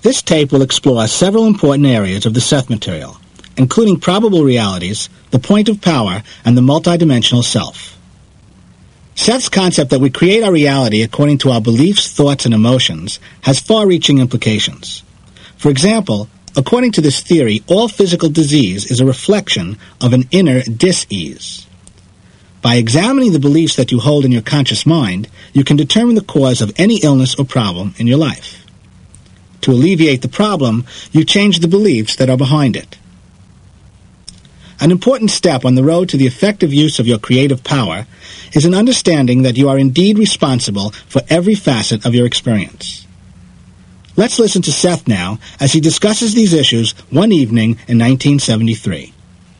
This tape will explore several important areas of the Seth material, including probable realities, the point of power, and the multidimensional self. Seth's concept that we create our reality according to our beliefs, thoughts, and emotions has far-reaching implications. For example, according to this theory, all physical disease is a reflection of an inner dis-ease. By examining the beliefs that you hold in your conscious mind, you can determine the cause of any illness or problem in your life. To alleviate the problem, you change the beliefs that are behind it. An important step on the road to the effective use of your creative power is an understanding that you are indeed responsible for every facet of your experience. Let's listen to Seth now as he discusses these issues one evening in 1973.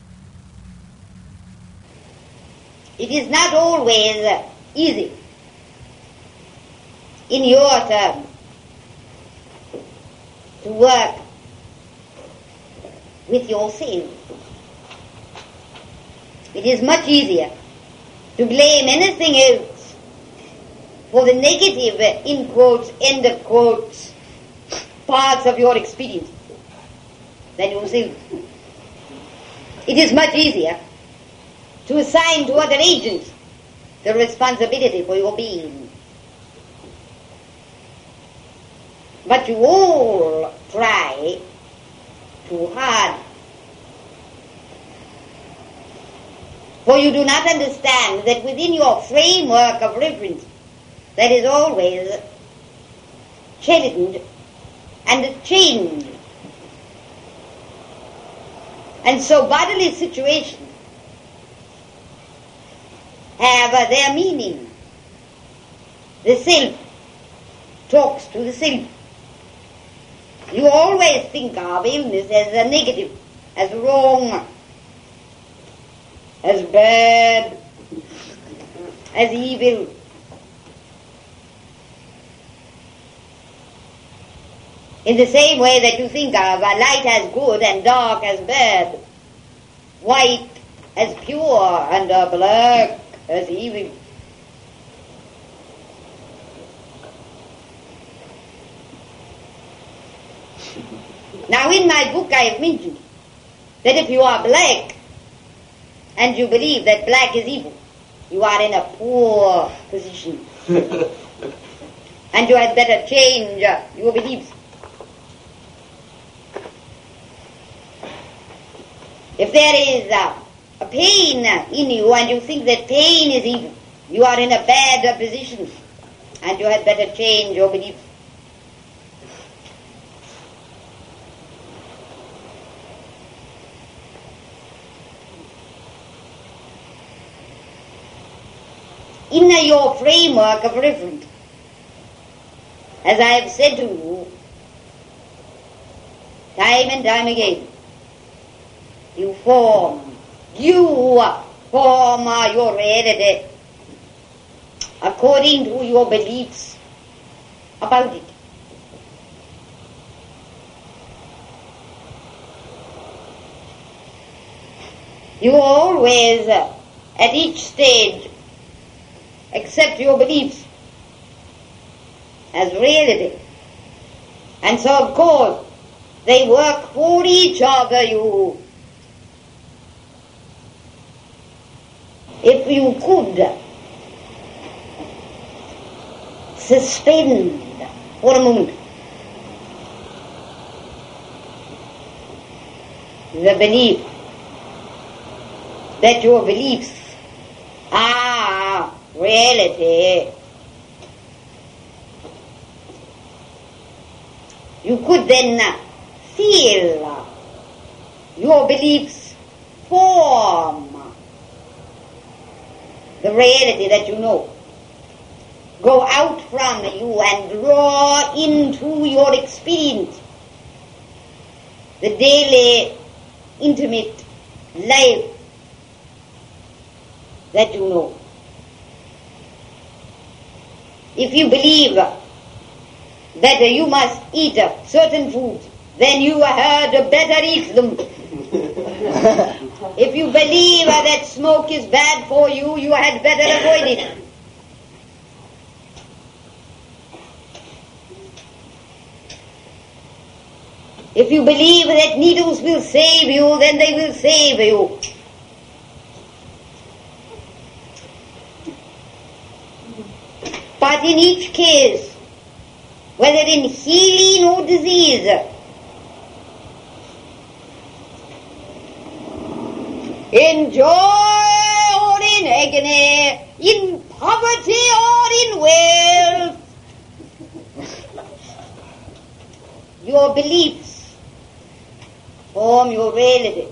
It is not always easy in your term to work with yourself. It is much easier to blame anything else for the negative, in quotes, end of quotes, parts of your experience than yourself. It is much easier to assign to other agents the responsibility for your being. But you all try too hard. For you do not understand that within your framework of reference there is always challenge and change. And so bodily situations have their meaning. The self talks to the self. You always think of illness as a negative, as wrong, as bad, as evil. In the same way that you think of light as good and dark as bad, white as pure and black as evil. Now in my book I have mentioned that if you are black and you believe that black is evil, you are in a poor position. And you had better change your beliefs. If there is a pain in you and you think that pain is evil, you are in a bad position and you had better change your beliefs. In your framework of reference, as I have said to you, time and time again, you form your reality according to your beliefs about it. You always, at each stage, accept your beliefs as reality. And so, of course, they work for each other. If you could suspend for a moment the belief that your beliefs are reality, you could then feel your beliefs form the reality that you know. Go out from you and draw into your experience the daily, intimate life that you know. If you believe that you must eat certain foods, then you had better eat them. If you believe that smoke is bad for you, you had better avoid it. If you believe that needles will save you, then they will save you. But in each case, whether in healing or disease, in joy or in agony, in poverty or in wealth, your beliefs form your reality.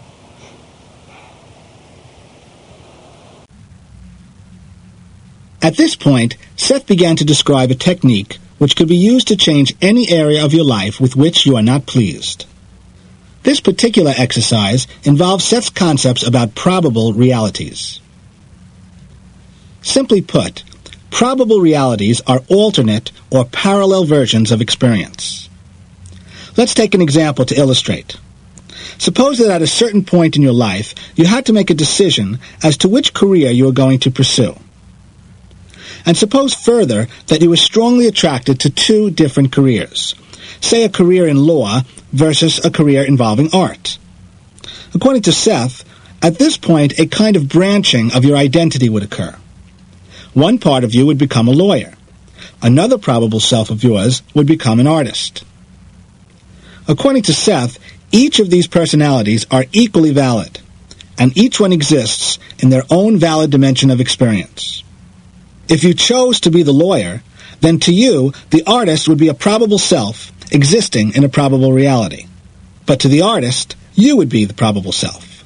At this point, Seth began to describe a technique which could be used to change any area of your life with which you are not pleased. This particular exercise involves Seth's concepts about probable realities. Simply put, probable realities are alternate or parallel versions of experience. Let's take an example to illustrate. Suppose that at a certain point in your life, you had to make a decision as to which career you were going to pursue. And suppose further that you were strongly attracted to two different careers, say a career in law versus a career involving art. According to Seth, at this point a kind of branching of your identity would occur. One part of you would become a lawyer. Another probable self of yours would become an artist. According to Seth, each of these personalities are equally valid, and each one exists in their own valid dimension of experience. If you chose to be the lawyer, then to you, the artist would be a probable self existing in a probable reality. But to the artist, you would be the probable self.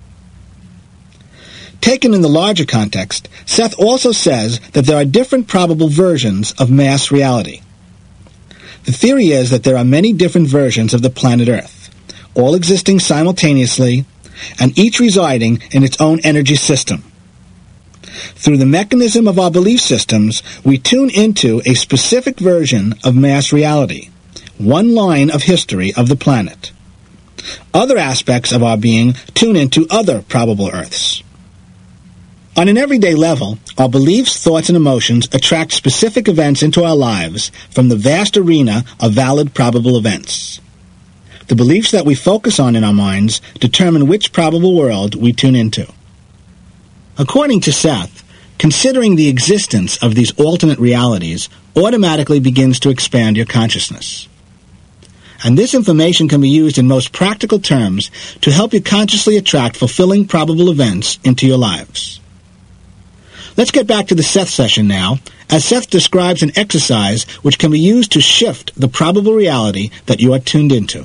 Taken in the larger context, Seth also says that there are different probable versions of mass reality. The theory is that there are many different versions of the planet Earth, all existing simultaneously, and each residing in its own energy system. Through the mechanism of our belief systems, we tune into a specific version of mass reality, one line of history of the planet. Other aspects of our being tune into other probable Earths. On an everyday level, our beliefs, thoughts, and emotions attract specific events into our lives from the vast arena of valid probable events. The beliefs that we focus on in our minds determine which probable world we tune into. According to Seth, considering the existence of these alternate realities automatically begins to expand your consciousness. And this information can be used in most practical terms to help you consciously attract fulfilling probable events into your lives. Let's get back to the Seth session now, as Seth describes an exercise which can be used to shift the probable reality that you are tuned into.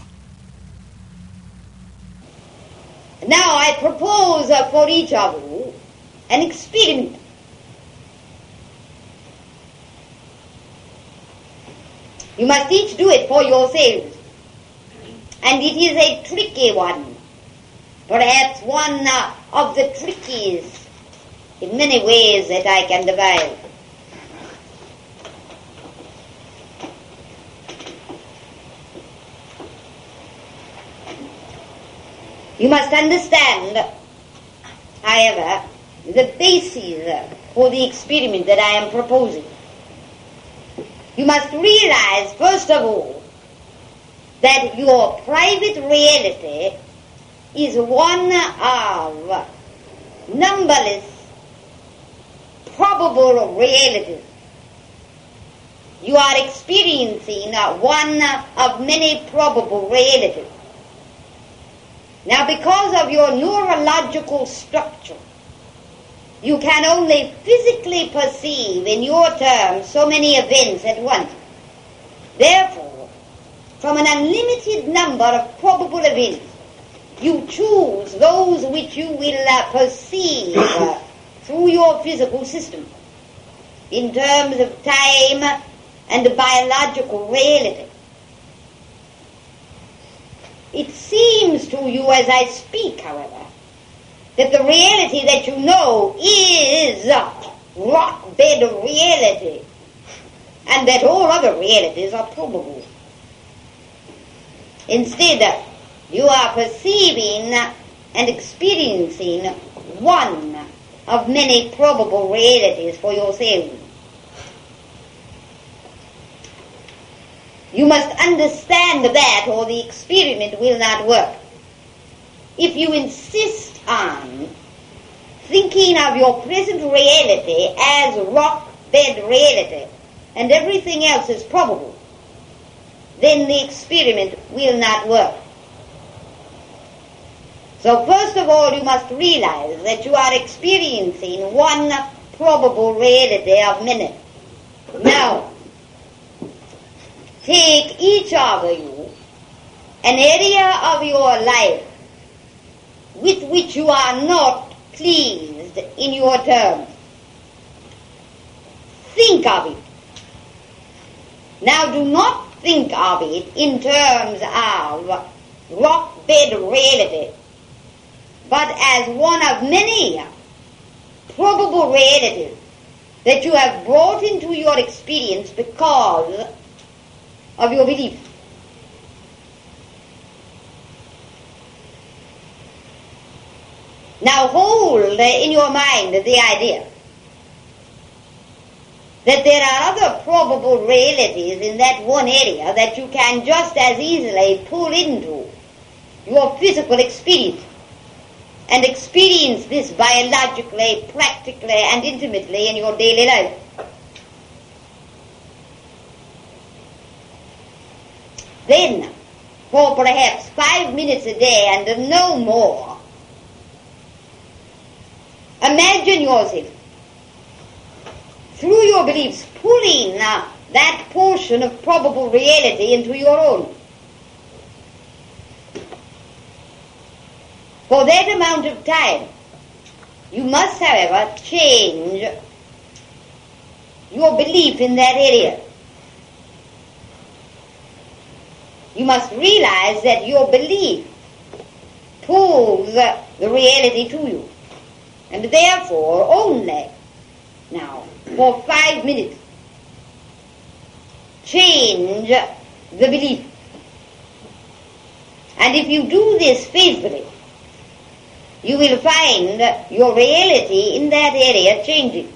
Now I propose for each of you an experiment. You must each do it for yourselves. And it is a tricky one. Perhaps one of the trickiest in many ways that I can devise. You must understand, however, the basis for the experiment that I am proposing. You must realize, first of all, that your private reality is one of numberless probable realities. You are experiencing one of many probable realities. Now, because of your neurological structure, you can only physically perceive in your terms so many events at once. Therefore, from an unlimited number of probable events, you choose those which you will perceive through your physical system in terms of time and biological reality. It seems to you as I speak, however, that the reality that you know is rock-bed reality, and that all other realities are probable. Instead, you are perceiving and experiencing one of many probable realities for yourself. You must understand that or the experiment will not work. If you insist on thinking of your present reality as rock-bed reality and everything else is probable, then the experiment will not work. So first of all, you must realize that you are experiencing one probable reality of many. Now, take each of you an area of your life with which you are not pleased in your terms. Think of it. Now do not think of it in terms of rock-bed reality, but as one of many probable realities that you have brought into your experience because of your belief. Now hold in your mind the idea that there are other probable realities in that one area that you can just as easily pull into your physical experience and experience this biologically, practically, and intimately in your daily life. Then, for perhaps 5 minutes a day and no more, imagine yourself, through your beliefs, pulling that portion of probable reality into your own. For that amount of time, you must, however, change your belief in that area. You must realize that your belief pulls the reality to you. And therefore, only now, for 5 minutes, change the belief. And if you do this faithfully, you will find your reality in that area changing.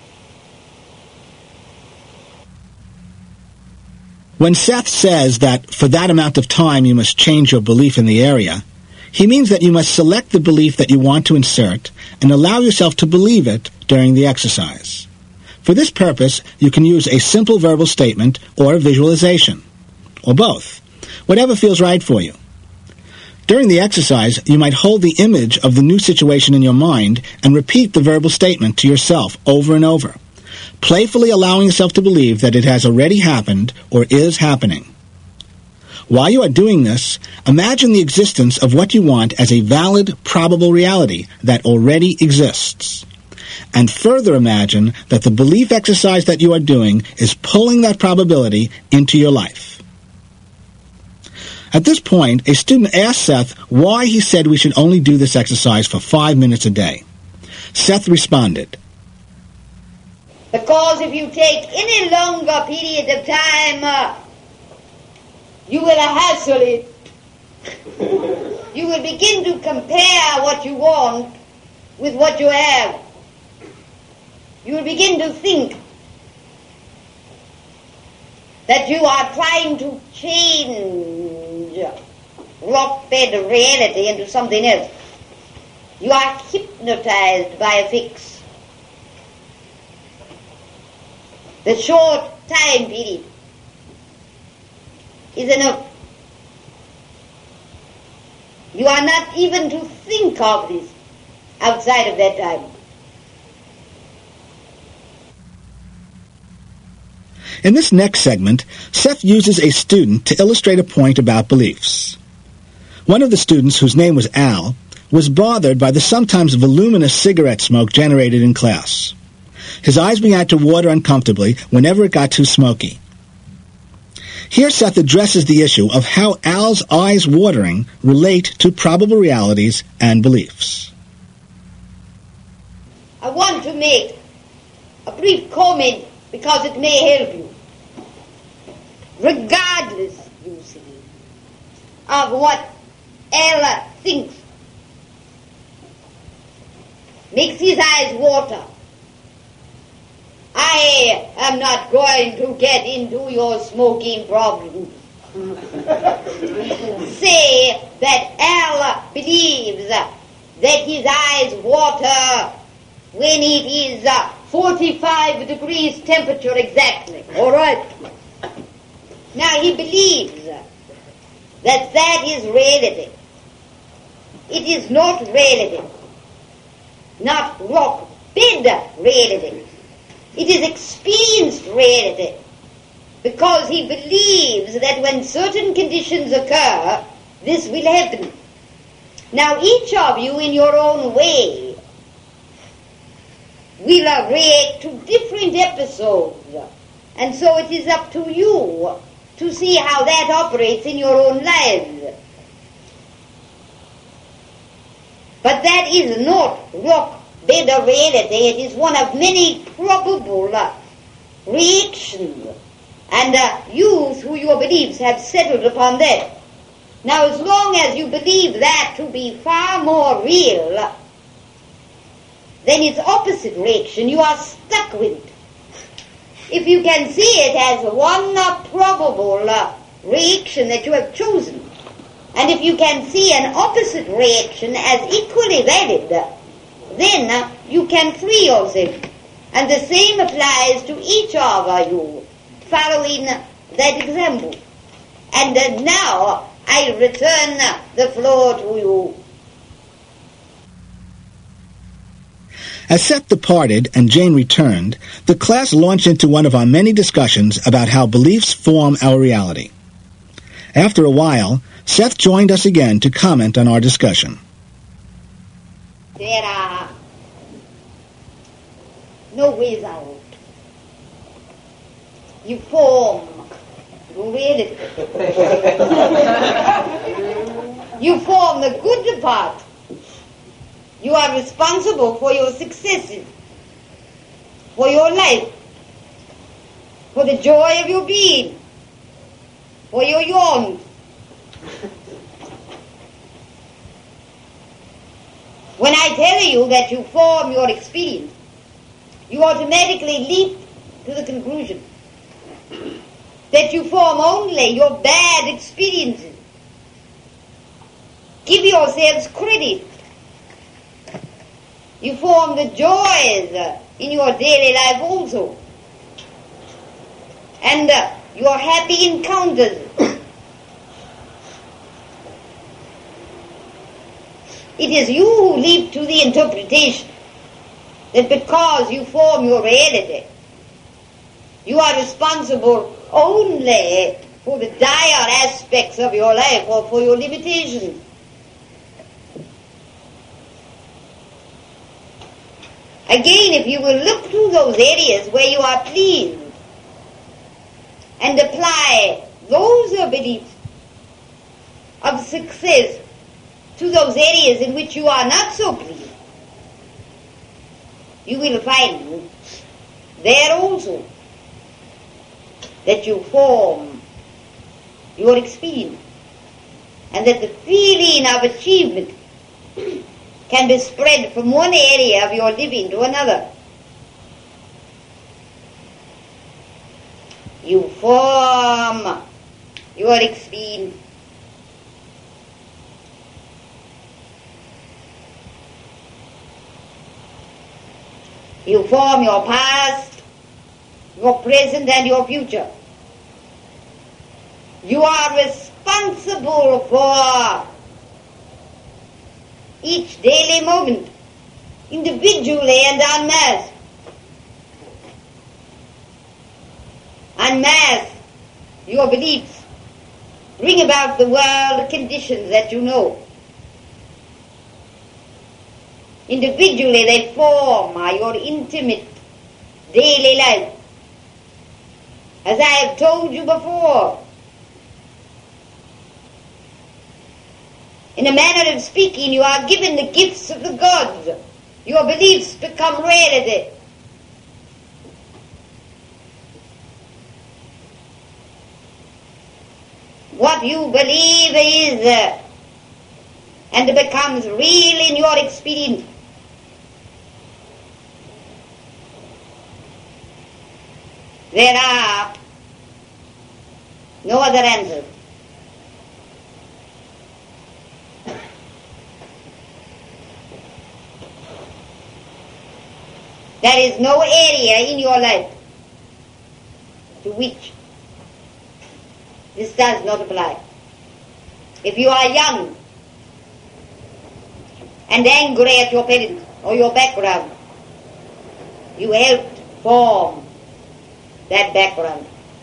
When Seth says that for that amount of time you must change your belief in the area, he means that you must select the belief that you want to insert and allow yourself to believe it during the exercise. For this purpose, you can use a simple verbal statement or a visualization, or both, whatever feels right for you. During the exercise, you might hold the image of the new situation in your mind and repeat the verbal statement to yourself over and over, playfully allowing yourself to believe that it has already happened or is happening. While you are doing this, imagine the existence of what you want as a valid, probable reality that already exists. And further imagine that the belief exercise that you are doing is pulling that probability into your life. At this point, a student asked Seth why he said we should only do this exercise for 5 minutes a day. Seth responded, Because if you take any longer period of time, you will hassle it. You will begin to compare what you want with what you have. You will begin to think that you are trying to change rock-bed reality into something else. You are hypnotized by a fix. The short time period is enough. You are not even to think of this outside of that time. In this next segment, Seth uses a student to illustrate a point about beliefs. One of the students, whose name was Al, was bothered by the sometimes voluminous cigarette smoke generated in class. His eyes began to water uncomfortably whenever it got too smoky. Here Seth addresses the issue of how Al's eyes watering relate to probable realities and beliefs. I want to make a brief comment because it may help you. Regardless, you see, of what Al thinks, makes his eyes water, I am not going to get into your smoking problem. Say that Al believes that his eyes water when it is 45 degrees temperature exactly. All right? Now he believes that that is reality. It is not reality. Not rock bed reality. It is experienced reality. Because he believes that when certain conditions occur, this will happen. Now each of you in your own way will react to different episodes. And so it is up to you to see how that operates in your own lives. But that is not rock bed reality. It is one of many probable reactions. And you, through your beliefs, have settled upon that. Now, as long as you believe that to be far more real than its opposite reaction, you are stuck with it. If you can see it as one probable reaction that you have chosen, and if you can see an opposite reaction as equally valid, then you can free yourself. And the same applies to each of you, following that example. And now I return the floor to you. As Seth departed and Jane returned, the class launched into one of our many discussions about how beliefs form our reality. After a while, Seth joined us again to comment on our discussion. There are no ways out. You form reality. You form the good part. You are responsible for your successes, for your life, for the joy of your being, for your yawns. When I tell you that you form your experience, you automatically leap to the conclusion that you form only your bad experiences. Give yourselves credit. You form the joys in your daily life also. And your happy encounters. It is you who leap to the interpretation that because you form your reality, you are responsible only for the dire aspects of your life or for your limitations. Again, if you will look to those areas where you are pleased and apply those beliefs of success to those areas in which you are not so pleased, you will find there also that you form your experience and that the feeling of achievement can be spread from one area of your living to another. You form your experience. You form your past, your present, and your future. You are responsible for each daily moment, individually and en masse. En masse, your beliefs bring about the world conditions that you know. Individually, they form your intimate daily life. As I have told you before, in a manner of speaking, you are given the gifts of the gods. Your beliefs become reality. What you believe is and becomes real in your experience. There are no other answers. There is no area in your life to which this does not apply. If you are young and angry at your parents or your background, you helped form that background.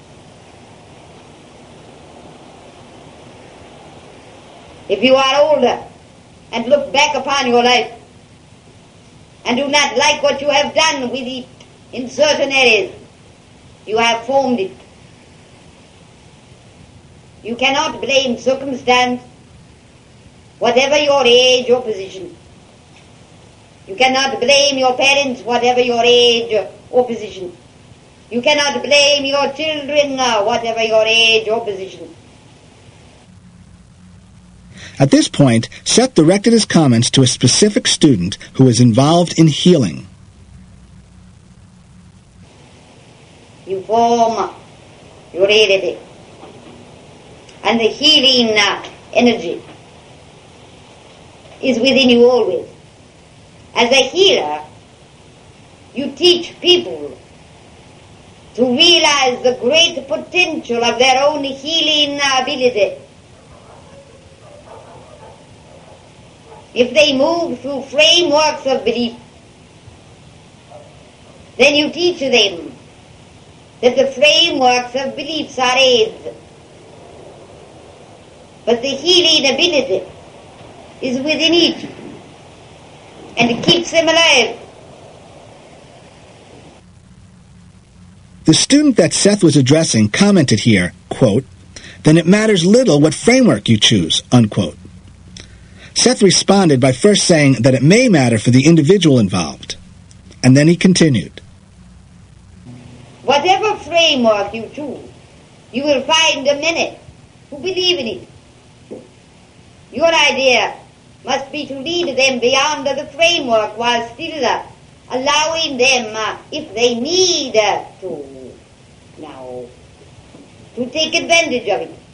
If you are older and look back upon your life and do not like what you have done with it in certain areas, you have formed it. You cannot blame circumstance, whatever your age or position. You cannot blame your parents, whatever your age or position. You cannot blame your children, whatever your age or position. At this point, Seth directed his comments to a specific student who was involved in healing. You form your reality. And the healing energy is within you always. As a healer, you teach people to realize the great potential of their own healing ability. If they move through frameworks of belief, then you teach them that the frameworks of beliefs are aids, but the healing ability is within each, and it keeps them alive. The student that Seth was addressing commented here, quote, "Then it matters little what framework you choose," unquote. Seth responded by first saying that it may matter for the individual involved, and then he continued. Whatever framework you choose, you will find many who believe in it. Your idea must be to lead them beyond the framework while still allowing them, if they need to, now, to take advantage of it.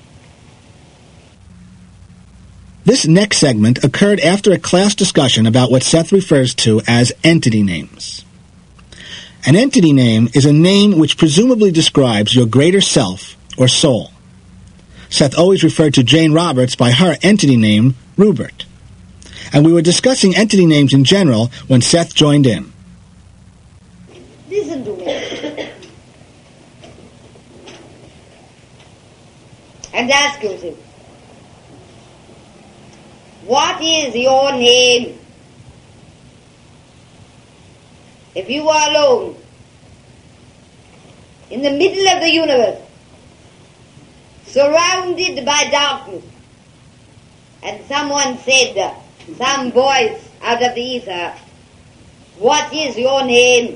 This next segment occurred after a class discussion about what Seth refers to as entity names. An entity name is a name which presumably describes your greater self or soul. Seth always referred to Jane Roberts by her entity name, Rubert. And we were discussing entity names in general when Seth joined in. Listen to me. And ask yourself, what is your name? If you are alone, in the middle of the universe, surrounded by darkness, and someone said, some voice out of the ether, what is your name?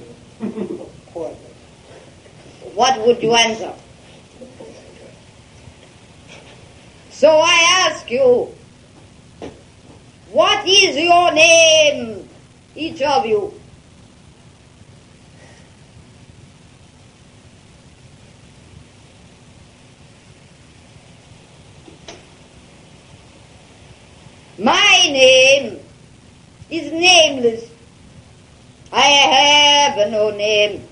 What would you answer? So I ask you, what is your name, each of you? My name is nameless. I have no name.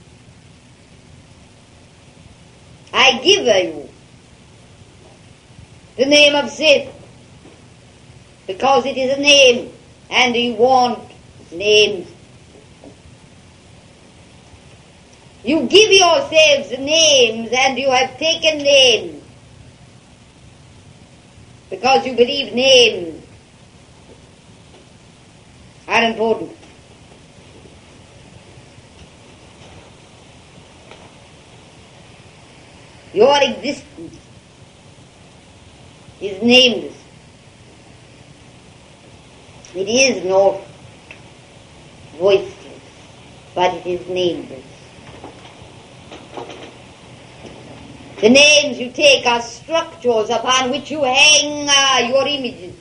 I give you the name of Seth, because it is a name, and you want names. You give yourselves names, and you have taken names, because you believe names are important. Your existence is nameless. It is not voiceless, but it is nameless. The names you take are structures upon which you hang your images.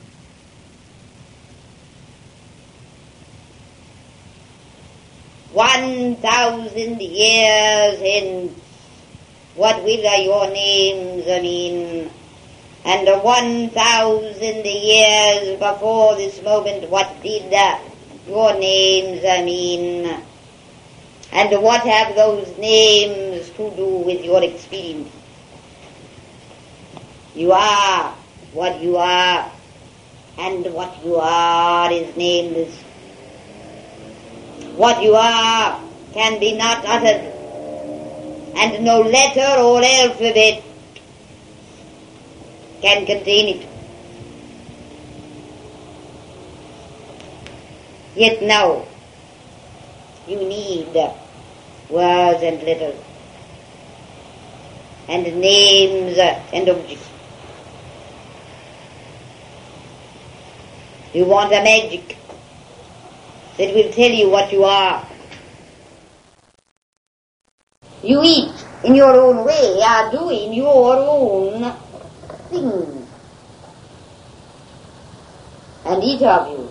1,000 years hence, what will your names mean? And 1,000 years before this moment, what did your names mean? And what have those names to do with your experience? You are what you are, and what you are is nameless. What you are can be not uttered, and no letter or alphabet can contain it. Yet now you need words and letters, and names and objects. You want a magic that will tell you what you are. You each, in your own way, are doing your own thing. And each of you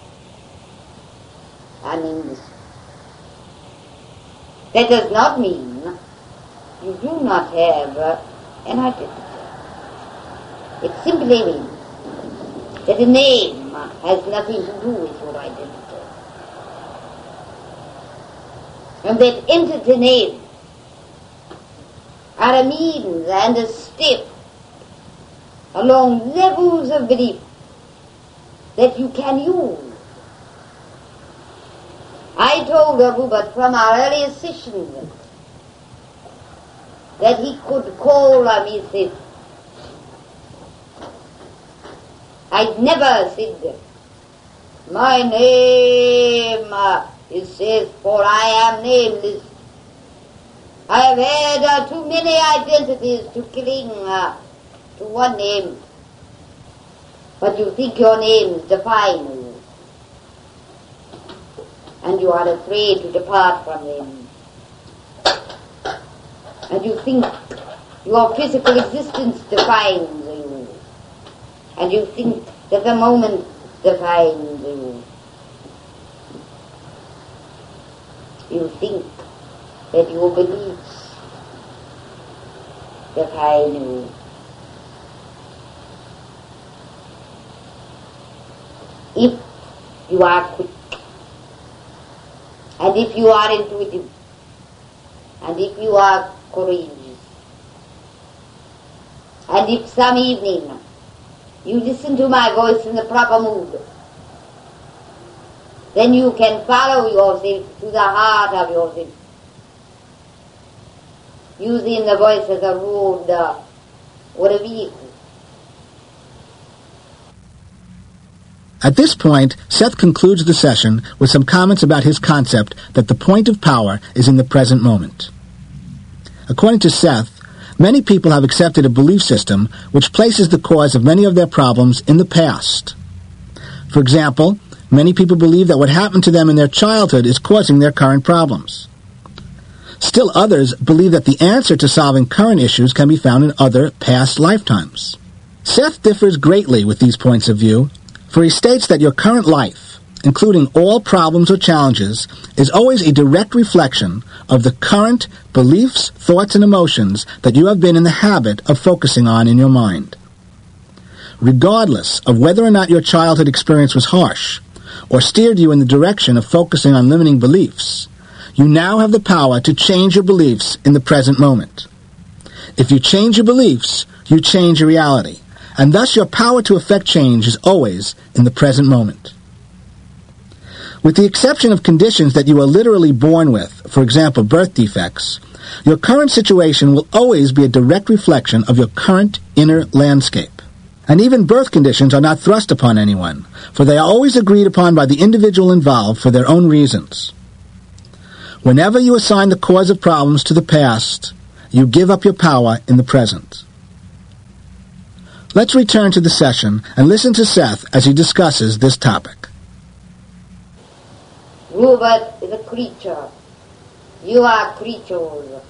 are nameless. That does not mean you do not have an identity. It simply means that a name has nothing to do with your identity. And that entity names are a means and a step along levels of belief that you can use. I told Rupert from our earliest sessions that he could call me Seth. I never said, my name is Seth, for I am nameless. I have had too many identities to cling to one name. But you think your names define you, and you are afraid to depart from them. And you think your physical existence defines you, and you think that the moment defines you. You think that your beliefs define you. If you are quick, and if you are intuitive, and if you are courageous, and if some evening you listen to my voice in the proper mood, then you can follow yourself to the heart of yourself, using the voice as a road or a vehicle. At this point, Seth concludes the session with some comments about his concept that the point of power is in the present moment. According to Seth, many people have accepted a belief system which places the cause of many of their problems in the past. For example, many people believe that what happened to them in their childhood is causing their current problems. Still others believe that the answer to solving current issues can be found in other past lifetimes. Seth differs greatly with these points of view, for he states that your current life, including all problems or challenges, is always a direct reflection of the current beliefs, thoughts, and emotions that you have been in the habit of focusing on in your mind. Regardless of whether or not your childhood experience was harsh, or steered you in the direction of focusing on limiting beliefs, you now have the power to change your beliefs in the present moment. If you change your beliefs, you change your reality, and thus your power to effect change is always in the present moment. With the exception of conditions that you are literally born with, for example, birth defects, your current situation will always be a direct reflection of your current inner landscape. And even birth conditions are not thrust upon anyone, for they are always agreed upon by the individual involved for their own reasons. Whenever you assign the cause of problems to the past, you give up your power in the present. Let's return to the session and listen to Seth as he discusses this topic. Robert is a creature. You are creatures.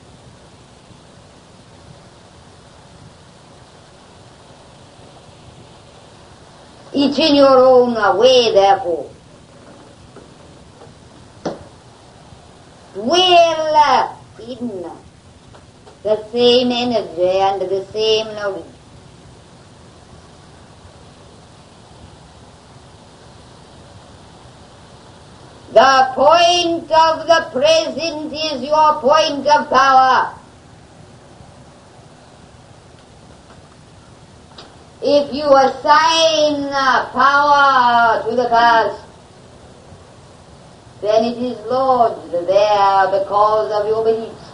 Each in your own way, therefore. well in the same energy and the same knowledge. The point of the present is your point of power. If you assign power to the past, then it is lodged there because of your beliefs.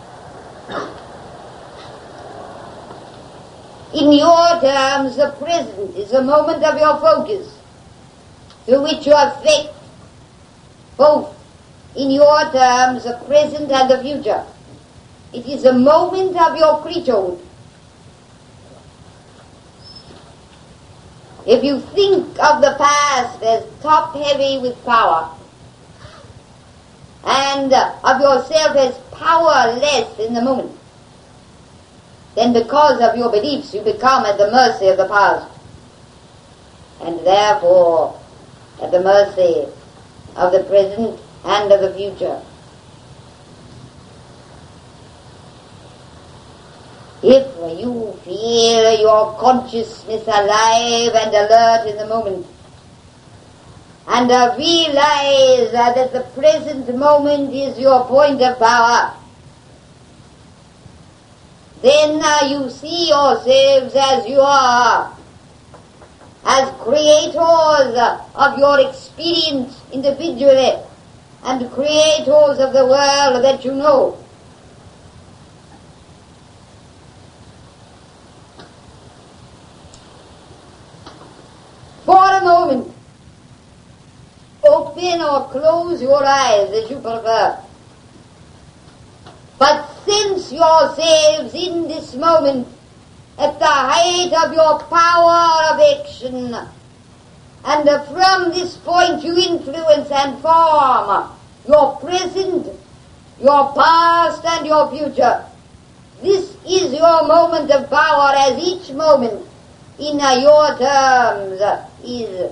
In your terms, the present is a moment of your focus, through which you affect both, in your terms, the present and the future. It is a moment of your creaturehood. If you think of the past as top-heavy with power, and of yourself as powerless in the moment, then because of your beliefs you become at the mercy of the past, and therefore at the mercy of the present and of the future. If you feel your consciousness alive and alert in the moment, and realize that the present moment is your point of power, then you see yourselves as you are, as creators of your experience individually, and creators of the world that you know. For a moment, open or close your eyes as you prefer, but sense yourselves in this moment at the height of your power of action, and from this point you influence and form your present, your past and your future. This is your moment of power, as each moment in your terms is.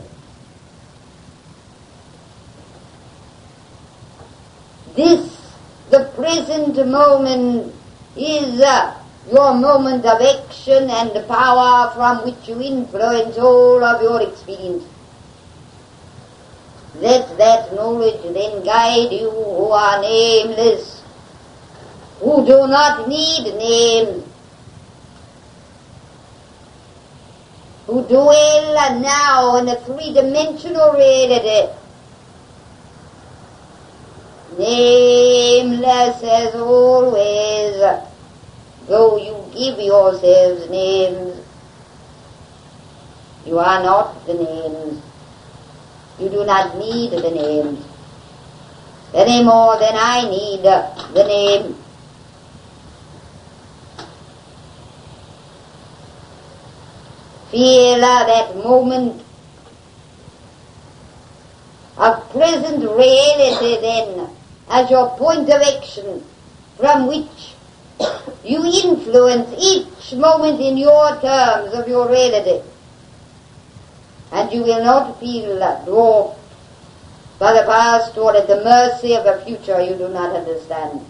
This, the present moment, is your moment of action and power from which you influence all of your experience. Let that knowledge then guide you who are nameless, who do not need names, who dwell now in the three-dimensional reality, nameless as always, though you give yourselves names. You are not the names. You do not need the names any more than I need the name. Feel that moment of present reality then as your point of action from which you influence each moment in your terms of your reality. And you will not feel dwarfed by the past or at the mercy of a future you do not understand.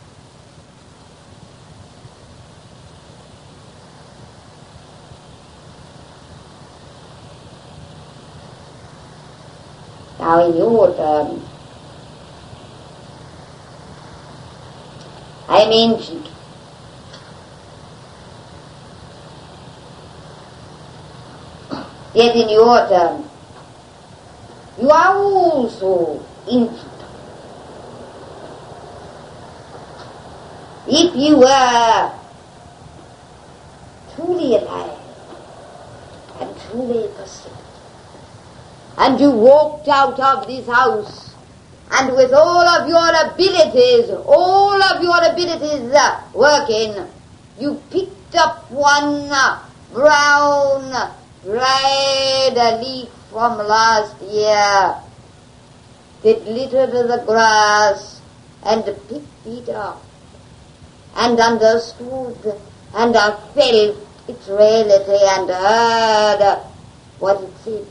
Now in your terms, I am ancient. Yet in your terms, you are also ancient. If you were truly alive and truly pacific, and you walked out of this house, and with all of your abilities working, you picked up one brown, dried leaf from last year that littered the grass, and picked it up, and understood, and felt its reality, and heard what it said.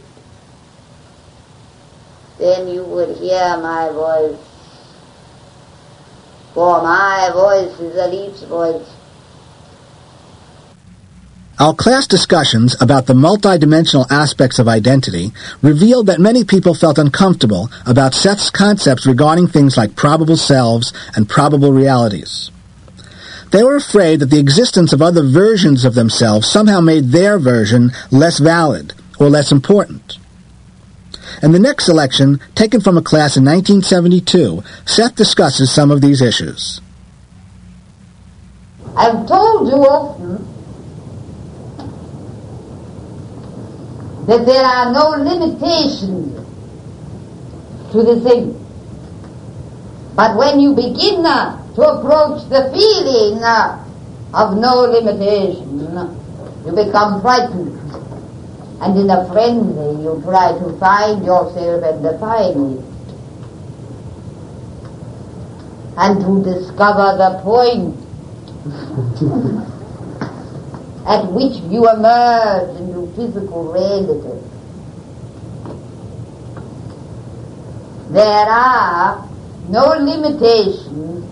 Then you would hear my voice For my voice is a leaf's voice. Our class discussions about the multidimensional aspects of identity revealed that many people felt uncomfortable about Seth's concepts regarding things like probable selves and probable realities. They were afraid that the existence of other versions of themselves somehow made their version less valid or less important. In the next selection, taken from a class in 1972, Seth discusses some of these issues. I've told you often that there are no limitations to the thing. But when you begin to approach the feeling of no limitation, you become frightened. And in a frenzy you try to find yourself and define it. And to discover the point at which you emerge into physical reality. There are no limitations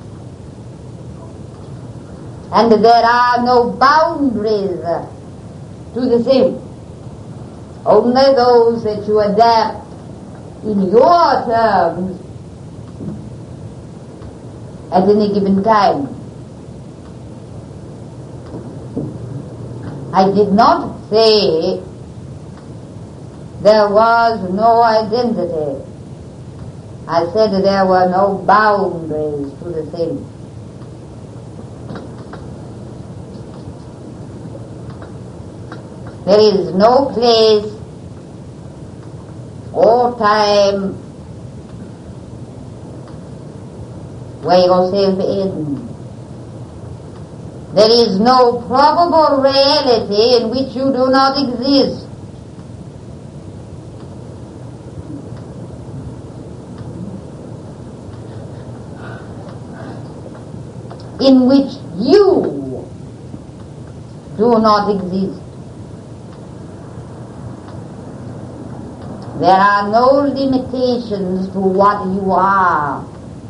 and there are no boundaries to the thing. Only those that you adapt in your terms at any given time. I did not say there was no identity. I said there were no boundaries to the thing. There is no place or time where yourself ends. There is no probable reality in which you do not exist. In which you do not exist. There are no limitations to what you are.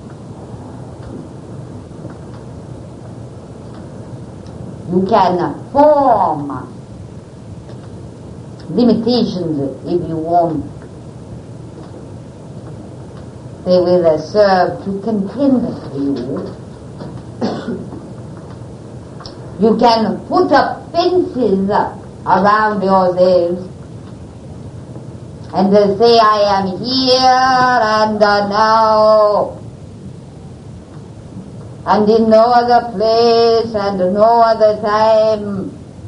You can form limitations if you want. They will serve to content you. You can put up fences around yourselves and say, I am here and now, and in no other place and no other time.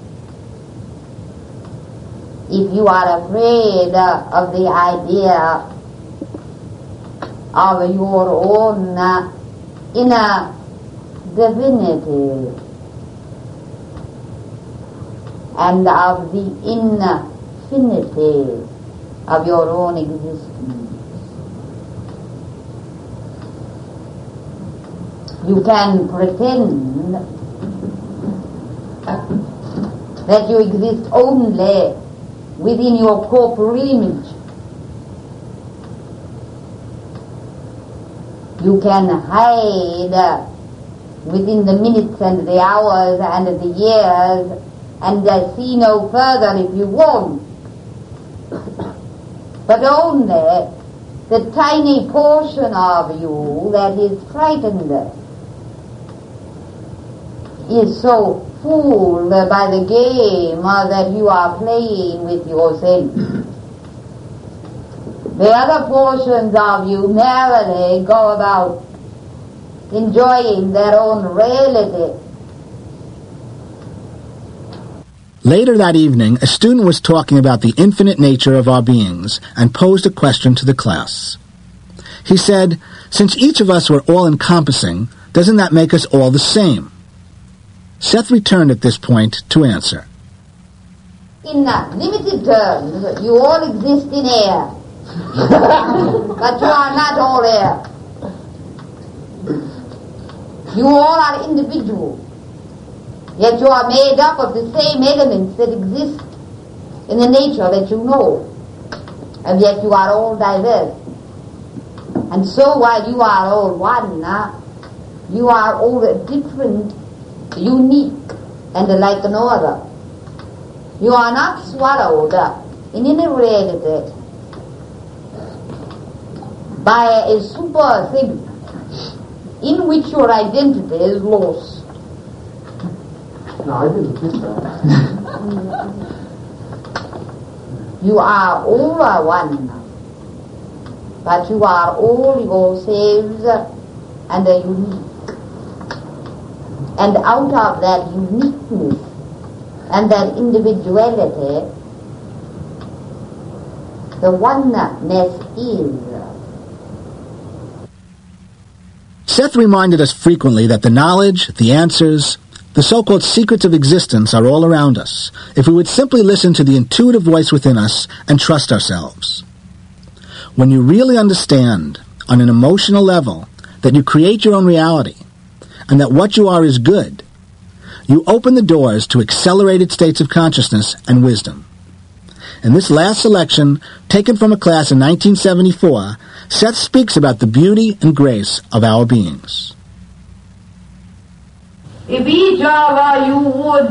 If you are afraid of the idea of your own inner divinity and of the infinity of your own existence, you can pretend that you exist only within your corporal image. You can hide within the minutes and the hours and the years and see no further if you want. But only the tiny portion of you that is frightened is so fooled by the game that you are playing with yourself. The other portions of you merrily go about enjoying their own reality. Later that evening, a student was talking about the infinite nature of our beings and posed a question to the class. He said, since each of us were all-encompassing, doesn't that make us all the same? Seth returned at this point to answer. In limited terms, you all exist in air. But you are not all air. You all are individuals. Yet you are made up of the same elements that exist in the nature that you know. And yet you are all diverse. And so while you are all one, You are all different, unique, and like no other. You are not swallowed in any reality by a super thing in which your identity is lost. No, I didn't think that. You are all one, but you are all yourselves and unique. And out of that uniqueness and that individuality, the oneness is. Seth reminded us frequently that the knowledge, the answers, the so-called secrets of existence are all around us, if we would simply listen to the intuitive voice within us and trust ourselves. When you really understand, on an emotional level, that you create your own reality, and that what you are is good, you open the doors to accelerated states of consciousness and wisdom. In this last selection, taken from a class in 1974, Seth speaks about the beauty and grace of our beings. If each of you would,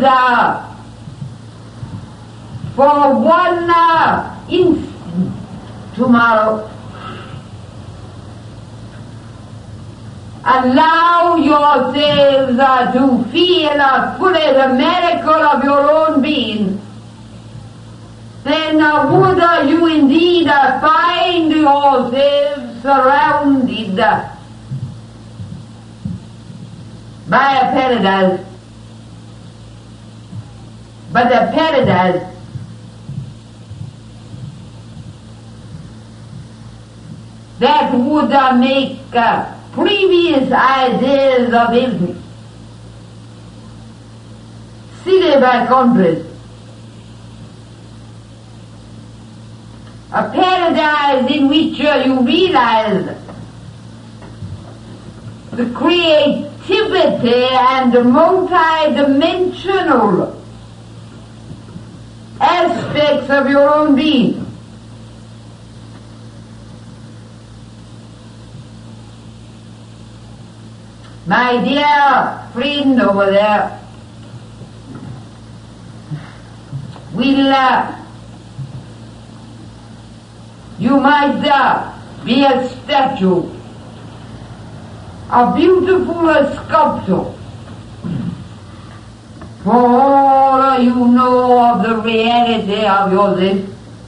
for one instant tomorrow, allow yourselves to feel fully the miracle of your own being, then would you indeed find yourselves surrounded by a paradise. But a paradise that would make previous ideas of everything silly by contrast. A paradise in which you realize the creativity and the multi-dimensional aspects of your own being. My dear friend over there will, you might be a statue, a beautiful sculpture. For all you know of the reality of yourself.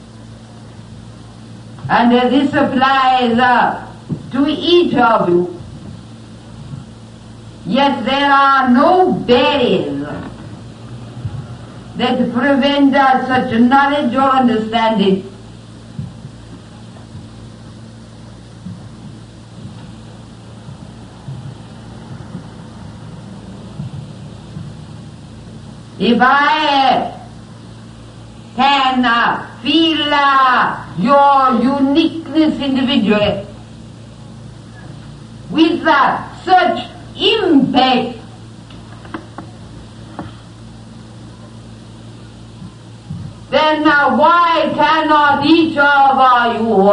And this applies to each of you. Yet there are no barriers that prevent such knowledge or understanding. If I can feel your uniqueness individually with such impact, then why cannot each of you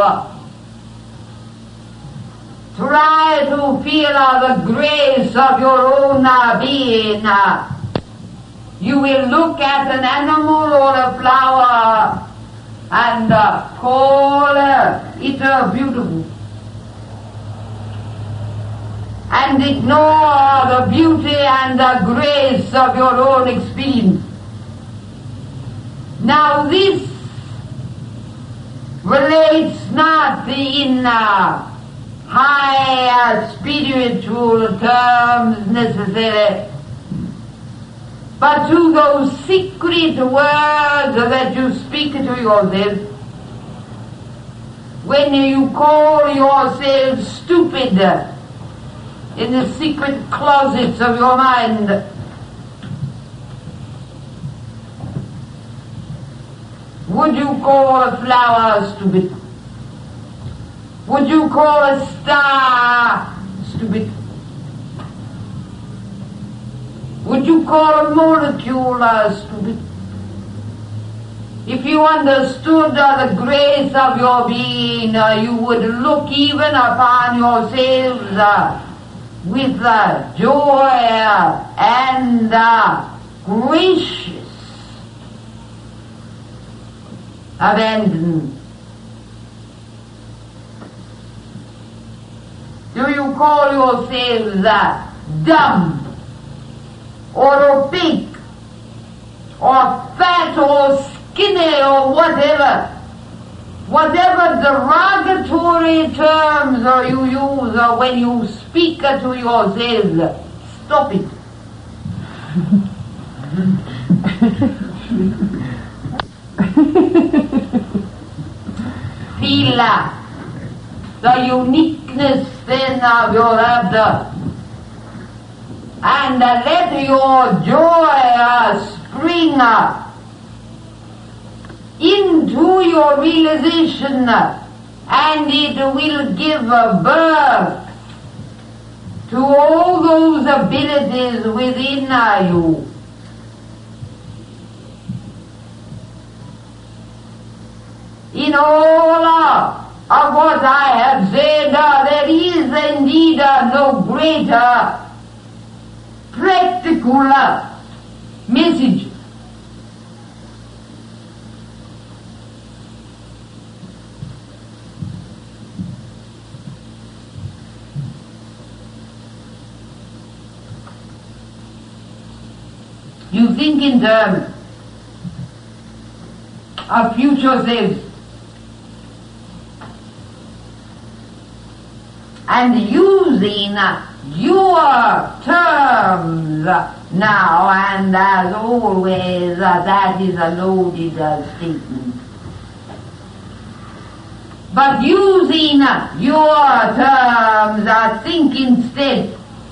try to feel the grace of your own being? You will look at an animal or a flower and call it beautiful, and ignore the beauty and the grace of your own experience. Now this relates not in high spiritual terms necessarily, but to those secret words that you speak to yourself when you call yourself stupid in the secret closets of your mind. Would you call a flower stupid? Would you call a star stupid? Would you call a molecule stupid? If you understood the grace of your being, you would look even upon yourselves with joy and gracious abandon. Do you call yourselves dumb or opaque or fat or skinny or whatever? Whatever derogatory terms you use when you speak to yourselves, stop it. Feel the uniqueness then of your abdomen, and let your joy spring into your realization, and it will give birth to all those abilities within you. In all of what I have said, there is indeed no greater practical message. You think in terms of future selves, and using your terms now, and as always, that is a loaded statement. But using your terms, think instead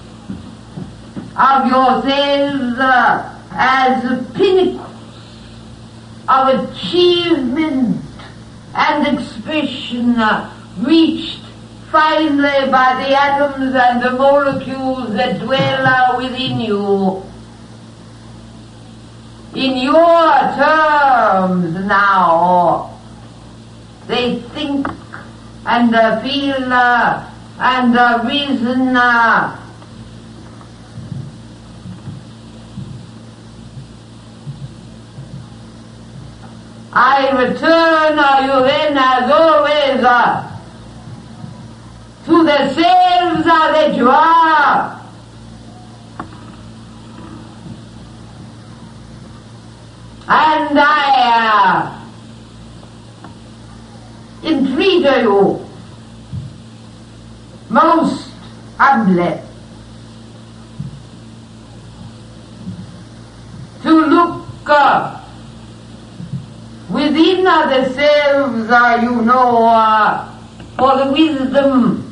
of yourselves as pinnacles of achievement and expression reached finally by the atoms and the molecules that dwell within you. In your terms now, they think and feel and reason. I return you then as always to the selves that you are. And I entreat you most humbly to look within the selves, you know, for the wisdom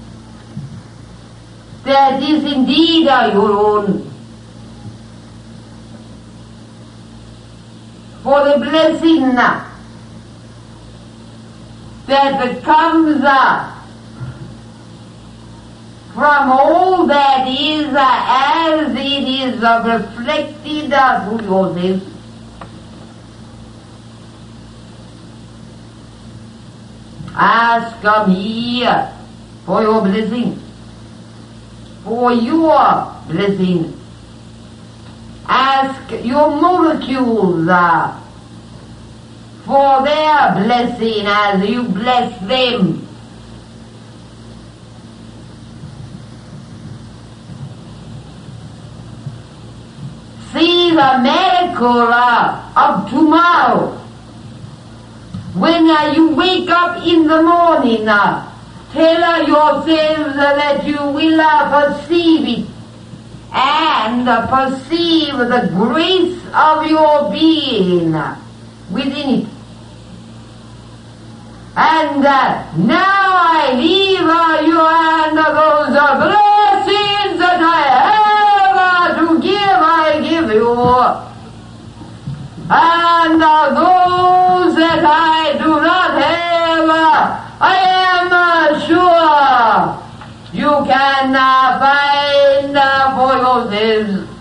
that is indeed your own, for the blessing that comes from all that is as it is reflected through yourself. Ask me for your blessing, for your blessing. Ask your molecules for their blessing as you bless them. See the miracle of tomorrow. When you wake up in the morning, tell yourselves that you will perceive it and perceive the grace of your being within it. And now I leave you and those blessings that I have to give, I give you. And those that I do not have, I am sure you can find for yourselves.